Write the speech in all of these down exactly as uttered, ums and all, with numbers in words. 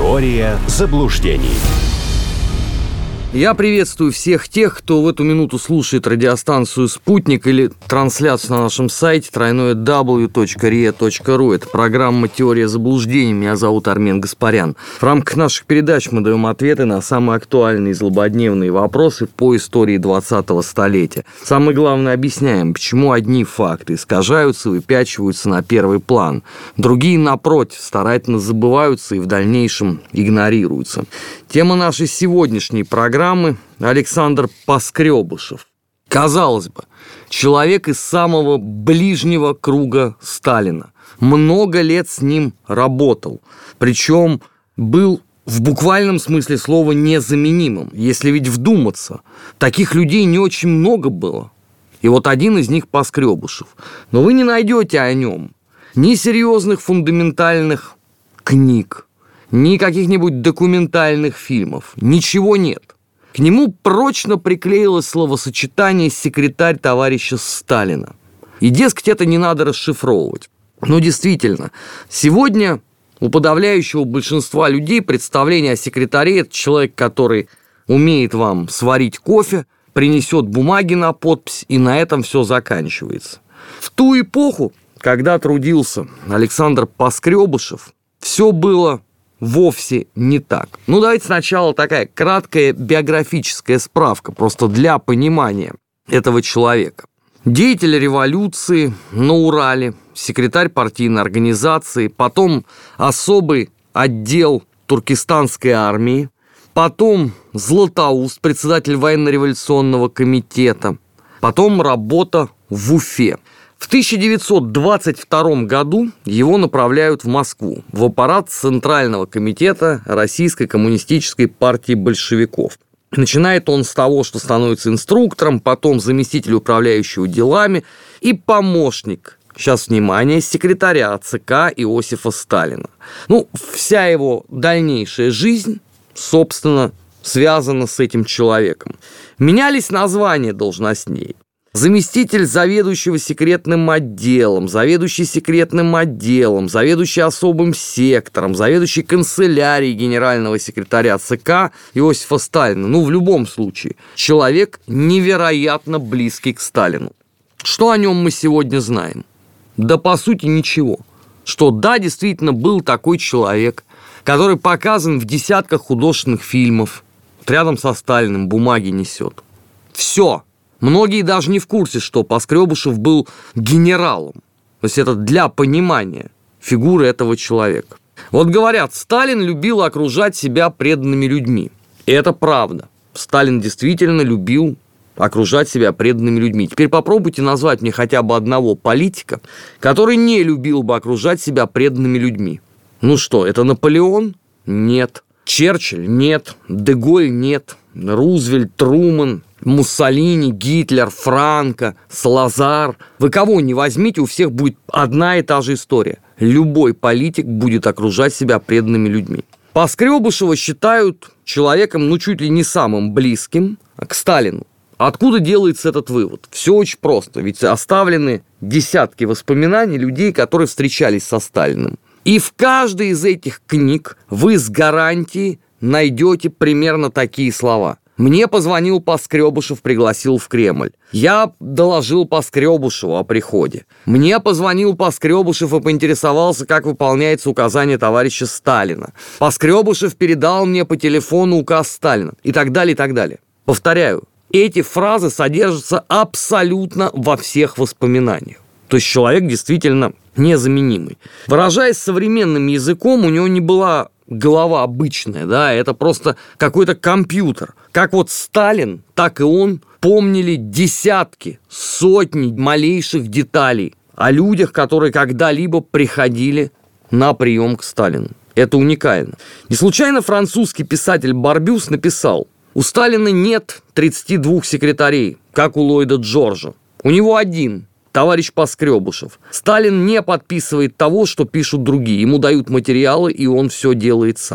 Теория заблуждений. Я приветствую всех тех, кто в эту минуту слушает радиостанцию «Спутник» или трансляцию на нашем сайте дабл-ю дабл ю дабл ю точка риа точка ру. Это программа «Теория заблуждений». Меня зовут Армен Гаспарян. В рамках наших передач мы даем ответы на самые актуальные и злободневные вопросы по истории двадцатого столетия. Самое главное, объясняем, почему одни факты искажаются, выпячиваются на первый план, другие, напротив, старательно забываются и в дальнейшем игнорируются. Тема нашей сегодняшней программы – Александр Поскребышев. Казалось бы, человек из самого ближнего круга Сталина. Много лет с ним работал. Причем был в буквальном смысле слова незаменимым. Если ведь вдуматься, таких людей не очень много было. И вот один из них Поскребышев. Но вы не найдете о нем ни серьезных фундаментальных книг, ни каких-нибудь документальных фильмов. Ничего нет. К нему прочно приклеилось словосочетание «секретарь товарища Сталина». И, дескать, это не надо расшифровывать. Но действительно, сегодня у подавляющего большинства людей представление о секретаре – это человек, который умеет вам сварить кофе, принесет бумаги на подпись, и на этом все заканчивается. В ту эпоху, когда трудился Александр Поскребышев, все было вовсе не так. Ну, давайте сначала такая краткая биографическая справка, просто для понимания этого человека. Деятель революции на Урале, секретарь партийной организации, потом особый отдел туркестанской армии, потом Златоуст, председатель военно-революционного комитета, потом работа в Уфе. В тысяча девятьсот двадцать втором году его направляют в Москву, в аппарат Центрального комитета Российской коммунистической партии большевиков. Начинает он с того, что становится инструктором, потом заместитель управляющего делами и помощник, сейчас внимание, секретаря ЦК Иосифа Сталина. Ну, вся его дальнейшая жизнь, собственно, связана с этим человеком. Менялись названия должностей. Заместитель заведующего секретным отделом, заведующий секретным отделом, заведующий особым сектором, заведующий канцелярией генерального секретаря ЦК Иосифа Сталина. Ну, в любом случае, человек невероятно близкий к Сталину. Что о нем мы сегодня знаем? Да, по сути, ничего. Что, да, действительно, был такой человек, который показан в десятках художественных фильмов, рядом со Сталиным бумаги несет. Все. Многие даже не в курсе, что Поскребышев был генералом. То есть это для понимания фигуры этого человека. Вот говорят, Сталин любил окружать себя преданными людьми. И это правда. Сталин действительно любил окружать себя преданными людьми. Теперь попробуйте назвать мне хотя бы одного политика, который не любил бы окружать себя преданными людьми. Ну что, это Наполеон? Нет. Черчилль? Нет. де Голль? Нет. Рузвельт, Трумэн, Муссолини, Гитлер, Франко, Салазар. Вы кого не возьмите, у всех будет одна и та же история. Любой политик будет окружать себя преданными людьми. Поскребышева считают человеком, ну, чуть ли не самым близким к Сталину. Откуда делается этот вывод? Все очень просто. Ведь оставлены десятки воспоминаний людей, которые встречались со Сталиным. И в каждой из этих книг вы с гарантией найдете примерно такие слова. Мне позвонил Поскребышев, пригласил в Кремль. Я доложил Поскребышеву о приходе. Мне позвонил Поскребышев и поинтересовался, как выполняется указание товарища Сталина. Поскребышев передал мне по телефону указ Сталина. И так далее, и так далее. Повторяю, эти фразы содержатся абсолютно во всех воспоминаниях. То есть человек действительно незаменимый. Выражаясь современным языком, у него не была голова обычная, да, это просто какой-то компьютер. Как вот Сталин, так и он помнили десятки, сотни малейших деталей о людях, которые когда-либо приходили на прием к Сталину. Это уникально. Не случайно французский писатель Барбюс написал: у Сталина нет тридцати двух секретарей, как у Ллойда Джорджа. У него один – товарищ Поскребышев. Сталин не подписывает того, что пишут другие. Ему дают материалы, и он все делает сам.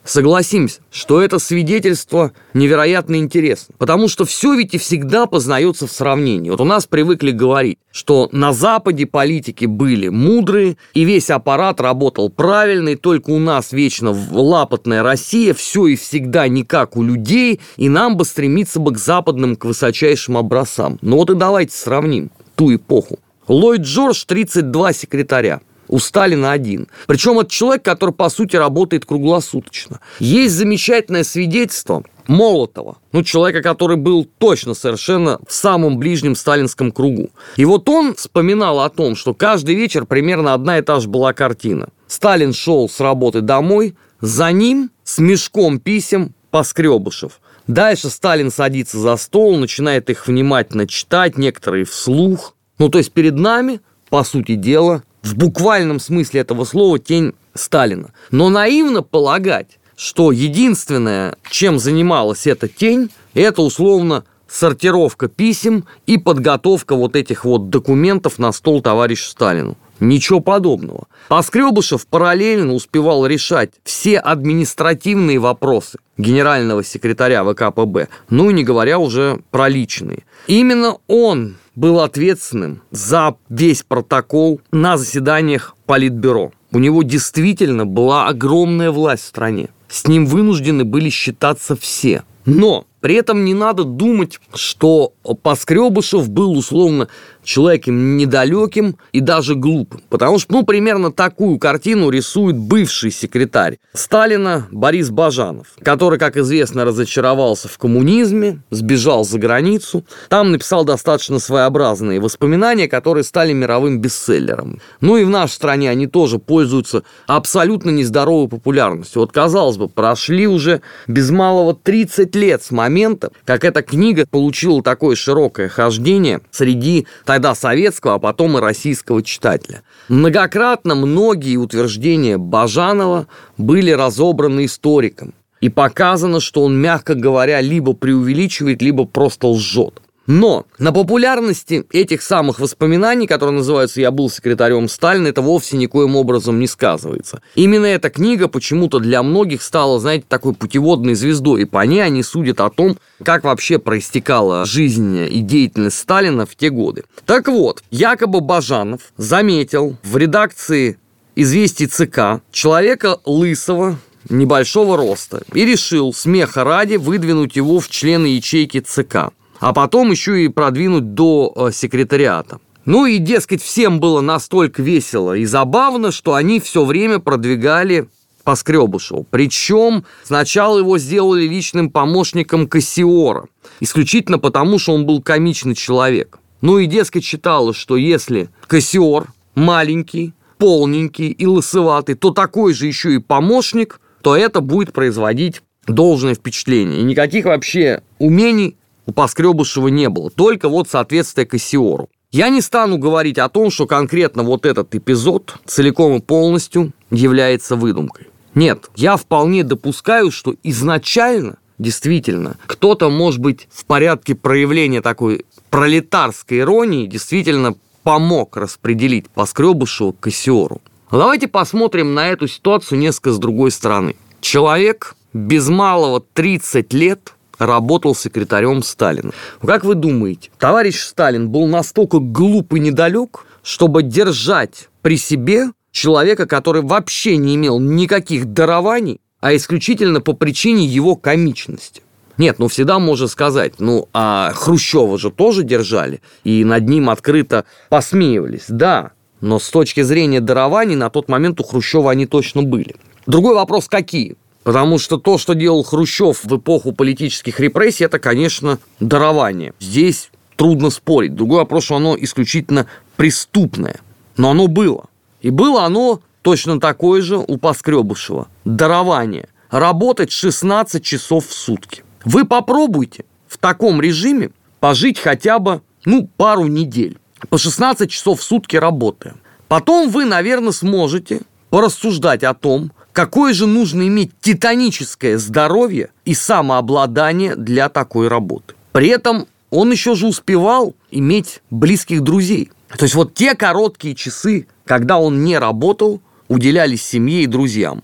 Согласимся, что это свидетельство невероятно интересно, потому что все ведь и всегда познается в сравнении. Вот у нас привыкли говорить, что на Западе политики были мудрые, и весь аппарат работал правильно, и только у нас вечно лапотная Россия, все и всегда не как у людей, и нам бы стремиться бы к западным, к высочайшим образцам. Ну вот и давайте сравним ту эпоху. Ллойд Джордж – тридцать два секретаря. У Сталина один. Причем это человек, который, по сути, работает круглосуточно. Есть замечательное свидетельство Молотова, ну, человека, который был точно совершенно в самом ближнем сталинском кругу. И вот он вспоминал о том, что каждый вечер примерно одна и та же была картина. Сталин шел с работы домой, за ним с мешком писем Поскребышев. Дальше Сталин садится за стол, начинает их внимательно читать, некоторые вслух. Ну, то есть перед нами, по сути дела, в буквальном смысле этого слова, тень Сталина. Но наивно полагать, что единственное, чем занималась эта тень, это условно сортировка писем и подготовка вот этих вот документов на стол товарищу Сталину. Ничего подобного. Поскребышев параллельно успевал решать все административные вопросы генерального секретаря ВКПБ, ну и не говоря уже про личные. Именно он был ответственным за весь протокол на заседаниях Политбюро. У него действительно была огромная власть в стране. С ним вынуждены были считаться все. Но при этом не надо думать, что Поскребышев был условно человеком недалеким и даже глупым. Потому что, ну, примерно такую картину рисует бывший секретарь Сталина Борис Бажанов, который, как известно, разочаровался в коммунизме, сбежал за границу. Там написал достаточно своеобразные воспоминания, которые стали мировым бестселлером. Ну и в нашей стране они тоже пользуются абсолютно нездоровой популярностью. Вот, казалось бы, прошли уже без малого тридцать лет с момента, как эта книга получила такое широкое хождение среди тогда советского, а потом и российского читателя. Многократно многие утверждения Бажанова были разобраны историком, и показано, что он, мягко говоря, либо преувеличивает, либо просто лжет. Но на популярности этих самых воспоминаний, которые называются «Я был секретарем Сталина», это вовсе никоим образом не сказывается. Именно эта книга почему-то для многих стала, знаете, такой путеводной звездой, и по ней они судят о том, как вообще проистекала жизнь и деятельность Сталина в те годы. Так вот, якобы Бажанов заметил в редакции «Известий ЦК» человека лысого, небольшого роста, и решил, смеха ради, выдвинуть его в члены ячейки ЦК, а потом еще и продвинуть до секретариата. Ну и, дескать, всем было настолько весело и забавно, что они все время продвигали Поскребышева. Причем сначала его сделали личным помощником Кассиора, исключительно потому, что он был комичный человек. Ну и, дескать, считалось, что если Кассиор маленький, полненький и лысоватый, то такой же еще и помощник, то это будет производить должное впечатление. И никаких вообще умений у Поскребышева не было, только вот соответствие Кассиору. Я не стану говорить о том, что конкретно вот этот эпизод целиком и полностью является выдумкой. Нет, я вполне допускаю, что изначально, действительно, кто-то, может быть, в порядке проявления такой пролетарской иронии действительно помог распределить Поскребышева к Кассиору. Давайте посмотрим на эту ситуацию несколько с другой стороны. Человек без малого тридцать лет работал секретарем Сталина. Как вы думаете, товарищ Сталин был настолько глуп и недалек, чтобы держать при себе человека, который вообще не имел никаких дарований, а исключительно по причине его комичности? Нет, ну всегда можно сказать, ну а Хрущева же тоже держали, и над ним открыто посмеивались, да, но с точки зрения дарований на тот момент у Хрущева они точно были. Другой вопрос, какие? Потому что то, что делал Хрущев в эпоху политических репрессий, это, конечно, дарование. Здесь трудно спорить. Другой вопрос, что оно исключительно преступное. Но оно было. И было оно точно такое же у Поскребышева. Дарование. Работать шестнадцать часов в сутки. Вы попробуйте в таком режиме пожить хотя бы, ну, пару недель. По шестнадцать часов в сутки работая. Потом вы, наверное, сможете порассуждать о том, какое же нужно иметь титаническое здоровье и самообладание для такой работы. При этом он еще же успевал иметь близких друзей. То есть вот те короткие часы, когда он не работал, уделялись семье и друзьям.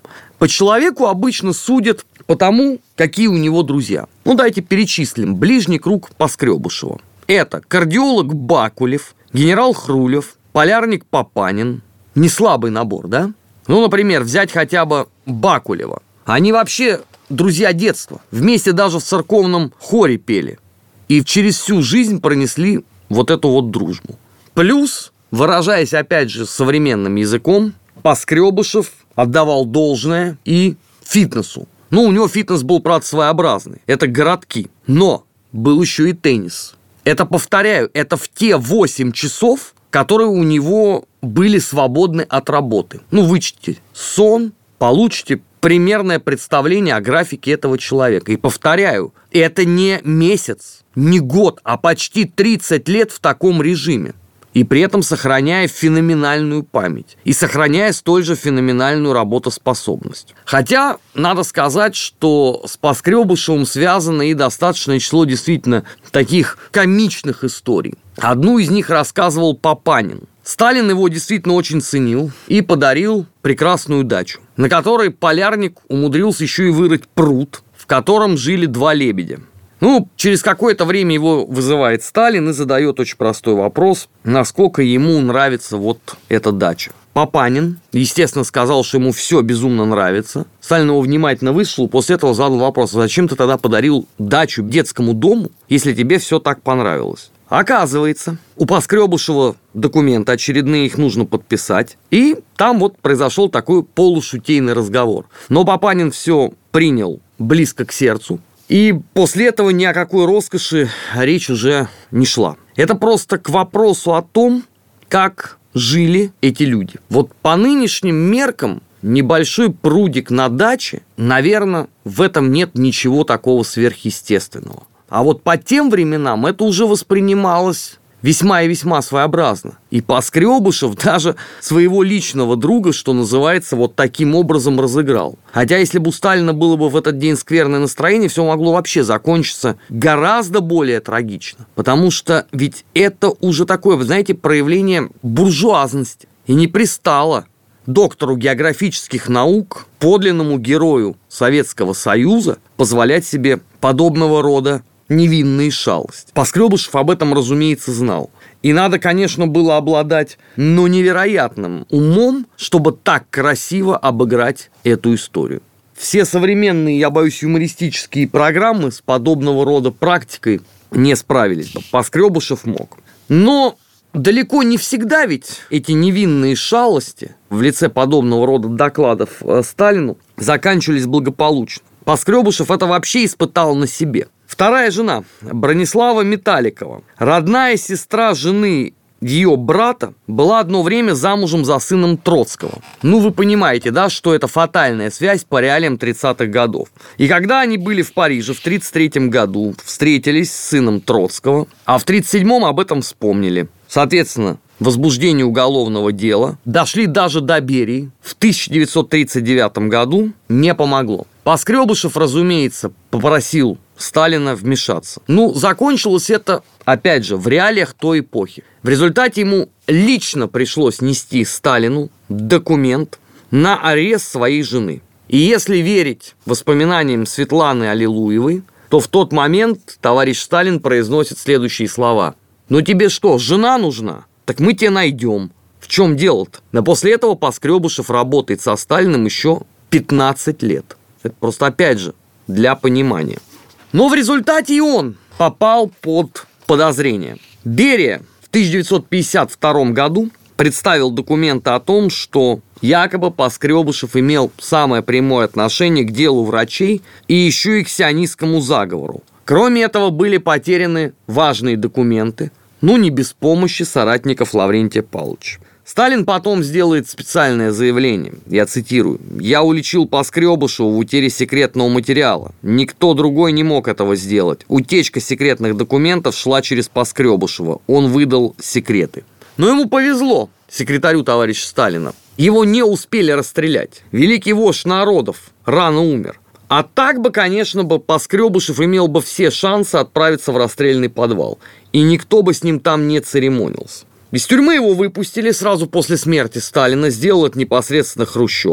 По человеку обычно судят по тому, какие у него друзья. Ну, давайте перечислим. Ближний круг Поскребышева. Это кардиолог Бакулев, генерал Хрулев, полярник Папанин. Не слабый набор, да? Ну, например, взять хотя бы Бакулева. Они вообще друзья детства. Вместе даже в церковном хоре пели. И через всю жизнь пронесли вот эту вот дружбу. Плюс, выражаясь опять же современным языком, Поскребышев отдавал должное и фитнесу. Ну, у него фитнес был, правда, своеобразный. Это городки. Но был еще и теннис. Это, повторяю, это в те восемь часов, которые у него были свободны от работы. Ну, вычтите сон, получите примерное представление о графике этого человека. И повторяю, это не месяц, не год, а почти тридцать лет в таком режиме. И при этом сохраняя феноменальную память. И сохраняя столь же феноменальную работоспособность. Хотя, надо сказать, что с Поскребышевым связано и достаточное число действительно таких комичных историй. Одну из них рассказывал Папанин. Сталин его действительно очень ценил и подарил прекрасную дачу, на которой полярник умудрился еще и вырыть пруд, в котором жили два лебедя. Ну, через какое-то время его вызывает Сталин и задает очень простой вопрос, насколько ему нравится вот эта дача. Папанин, естественно, сказал, что ему все безумно нравится. Сталин его внимательно выслушал, после этого задал вопрос, зачем ты тогда подарил дачу детскому дому, если тебе все так понравилось? Оказывается, у Поскребышева документы очередные, их нужно подписать. И там вот произошел такой полушутейный разговор. Но Папанин все принял близко к сердцу. И после этого ни о какой роскоши речь уже не шла. Это просто к вопросу о том, как жили эти люди. Вот по нынешним меркам небольшой прудик на даче, наверное, в этом нет ничего такого сверхъестественного. А вот по тем временам это уже воспринималось весьма и весьма своеобразно. И Поскребышев даже своего личного друга, что называется, вот таким образом разыграл. Хотя если бы у Сталина было бы в этот день скверное настроение, все могло вообще закончиться гораздо более трагично. Потому что ведь это уже такое, вы знаете, проявление буржуазности. И не пристало доктору географических наук, подлинному герою Советского Союза, позволять себе подобного рода невинные шалости. Поскребышев об этом, разумеется, знал. И надо, конечно, было обладать, ну, невероятным умом, чтобы так красиво обыграть эту историю. Все современные, я боюсь, юмористические программы с подобного рода практикой не справились бы. Поскребышев мог. Но далеко не всегда ведь эти невинные шалости в лице подобного рода докладов Сталину заканчивались благополучно. Поскребышев это вообще испытал на себе. Вторая жена, Бронислава Металикова, родная сестра жены ее брата, была одно время замужем за сыном Троцкого. Ну, вы понимаете, да, что это фатальная связь по реалиям тридцатых годов. И когда они были в Париже в тридцать третьем году, встретились с сыном Троцкого, а в тридцать седьмом об этом вспомнили. Соответственно, возбуждение уголовного дела, дошли даже до Берии, в тысяча девятьсот тридцать девятом году не помогло. Поскребышев, разумеется, попросил Сталина вмешаться. Ну, закончилось это, опять же, в реалиях той эпохи. В результате ему лично пришлось нести Сталину документ на арест своей жены. И если верить воспоминаниям Светланы Аллилуевой, то в тот момент товарищ Сталин произносит следующие слова. «Ну тебе что, жена нужна? Так мы тебе найдем». В чем дело-то? Но после этого Поскребышев работает со Сталиным еще пятнадцать лет. Это просто, опять же, для понимания. Но в результате и он попал под подозрение. Берия в тысяча девятьсот пятьдесят втором году представил документы о том, что якобы Поскребышев имел самое прямое отношение к делу врачей и еще и к сионистскому заговору. Кроме этого, были потеряны важные документы, но не без помощи соратников Лаврентия Павловича. Сталин потом сделает специальное заявление, я цитирую: «Я уличил Поскребышева в утере секретного материала. Никто другой не мог этого сделать. Утечка секретных документов шла через Поскребышева. Он выдал секреты». Но ему повезло, секретарю товарища Сталина. Его не успели расстрелять. Великий вождь народов рано умер. А так бы, конечно, бы Поскребышев имел бы все шансы отправиться в расстрельный подвал. И никто бы с ним там не церемонился. Из тюрьмы его выпустили сразу после смерти Сталина, сделал это непосредственно Хрущев.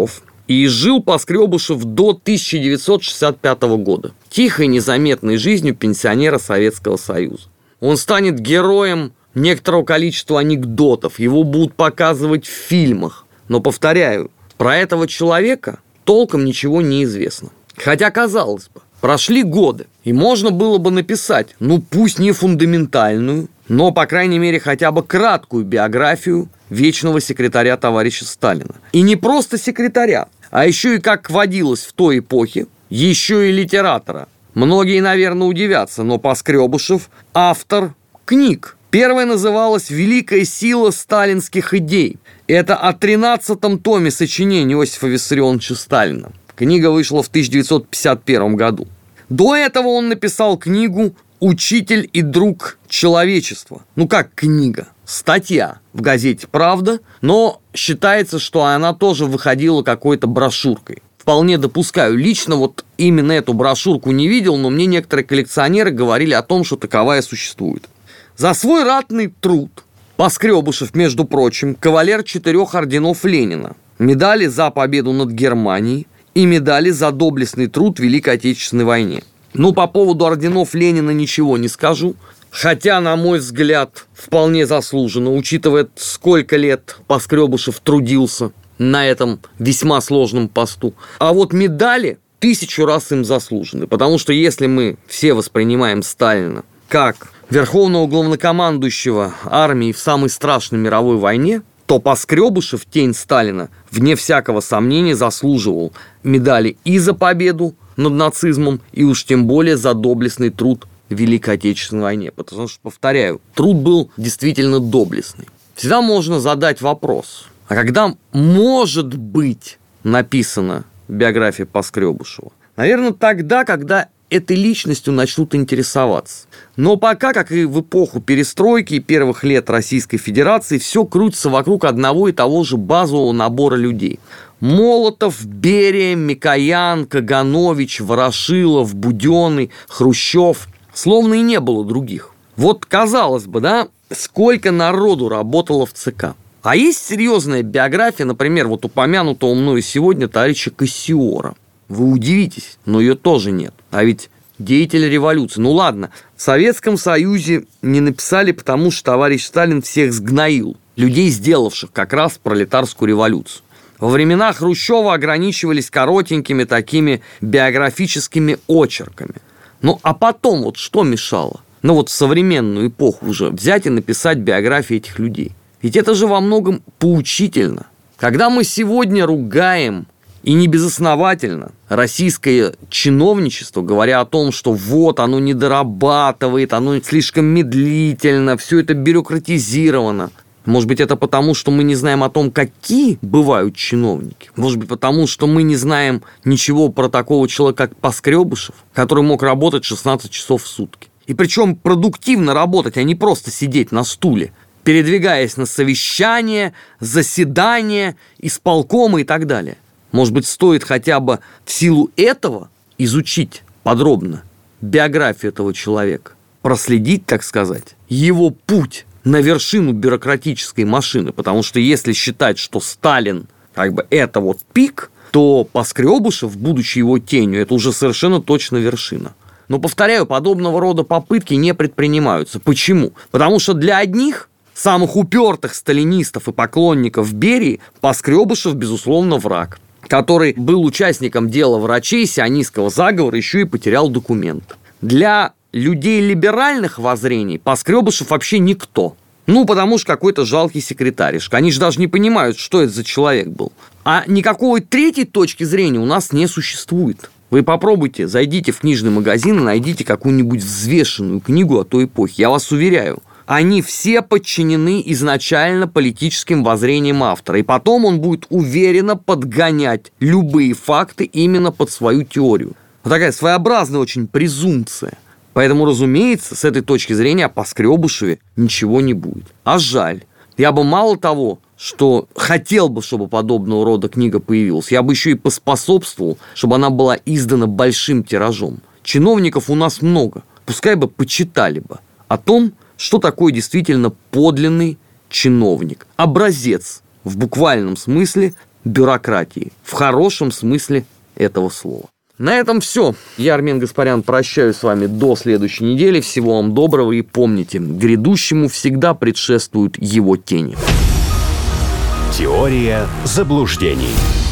И жил Поскребышев до тысяча девятьсот шестьдесят пятого года. Тихой, незаметной жизнью пенсионера Советского Союза. Он станет героем некоторого количества анекдотов. Его будут показывать в фильмах. Но, повторяю, про этого человека толком ничего не известно. Хотя, казалось бы, прошли годы, и можно было бы написать, ну пусть не фундаментальную, но, по крайней мере, хотя бы краткую биографию вечного секретаря товарища Сталина. И не просто секретаря, а еще и, как водилось в той эпохе, еще и литератора. Многие, наверное, удивятся, но Поскребышев – автор книг. Первая называлась «Великая сила сталинских идей». Это о тринадцатом томе сочинений Иосифа Виссарионовича Сталина. Книга вышла в тысяча девятьсот пятьдесят первом году. До этого он написал книгу «Учитель и друг человечества». Ну как книга? Статья в газете «Правда», но считается, что она тоже выходила какой-то брошюркой. Вполне допускаю. Лично вот именно эту брошюрку не видел, но мне некоторые коллекционеры говорили о том, что таковая существует. За свой ратный труд Поскребышев, между прочим, кавалер четырех орденов Ленина, медали за победу над Германией и медали за доблестный труд в Великой Отечественной войне. Ну, по поводу орденов Ленина ничего не скажу, хотя, на мой взгляд, вполне заслуженно, учитывая, сколько лет Поскребышев трудился на этом весьма сложном посту. А вот медали тысячу раз им заслужены, потому что если мы все воспринимаем Сталина как верховного главнокомандующего армии в самой страшной мировой войне, то Поскребышев, тень Сталина, вне всякого сомнения заслуживал медали и за победу над нацизмом, и уж тем более за доблестный труд в Великой Отечественной войне. Потому что, повторяю, труд был действительно доблестный. Всегда можно задать вопрос, а когда может быть написана биография Поскребышева? Наверное, тогда, когда этой личностью начнут интересоваться. Но пока, как и в эпоху перестройки и первых лет Российской Федерации, все крутится вокруг одного и того же базового набора людей. Молотов, Берия, Микоян, Каганович, Ворошилов, Буденный, Хрущев. Словно и не было других. Вот, казалось бы, да, сколько народу работало в ЦК. А есть серьезная биография, например, вот упомянутого мною сегодня товарища Кассиора. Вы удивитесь, но ее тоже нет. А ведь деятель революции. Ну ладно, в Советском Союзе не написали, потому что товарищ Сталин всех сгноил. Людей, сделавших как раз пролетарскую революцию. Во времена Хрущева ограничивались коротенькими такими биографическими очерками. Ну а потом вот что мешало? Ну вот в современную эпоху уже взять и написать биографии этих людей. Ведь это же во многом поучительно. Когда мы сегодня ругаем, и не безосновательно, российское чиновничество, говоря о том, что вот оно не дорабатывает, оно слишком медлительно, все это бюрократизировано. Может быть, это потому, что мы не знаем о том, какие бывают чиновники. Может быть, потому, что мы не знаем ничего про такого человека, как Поскребышев, который мог работать шестнадцать часов в сутки. И причем продуктивно работать, а не просто сидеть на стуле, передвигаясь на совещания, заседания, исполкомы и так далее. Может быть, стоит хотя бы в силу этого изучить подробно биографию этого человека, проследить, так сказать, его путь на вершину бюрократической машины. Потому что если считать, что Сталин как бы это вот пик, то Поскребышев, будучи его тенью, это уже совершенно точно вершина. Но, повторяю, подобного рода попытки не предпринимаются. Почему? Потому что для одних, самых упертых сталинистов и поклонников Берии, Поскребышев, безусловно, враг, который был участником дела врачей сионистского заговора, еще и потерял документы. Для людей либеральных воззрений Поскребышев вообще никто. Ну, потому что какой-то жалкий секретаришка. Они же даже не понимают, что это за человек был. А никакой третьей точки зрения у нас не существует. Вы попробуйте, зайдите в книжный магазин и найдите какую-нибудь взвешенную книгу о той эпохе. Я вас уверяю, они все подчинены изначально политическим воззрениям автора. И потом он будет уверенно подгонять любые факты именно под свою теорию. Вот такая своеобразная очень презумпция. Поэтому, разумеется, с этой точки зрения о Поскребышеве ничего не будет. А жаль. Я бы мало того, что хотел бы, чтобы подобного рода книга появилась, я бы еще и поспособствовал, чтобы она была издана большим тиражом. Чиновников у нас много. Пускай бы почитали бы о том, что такое действительно подлинный чиновник. Образец, в буквальном смысле, бюрократии. В хорошем смысле этого слова. На этом все. Я, Армен Гаспарян, прощаюсь с вами до следующей недели. Всего вам доброго и помните, грядущему всегда предшествуют его тени. Теория заблуждений.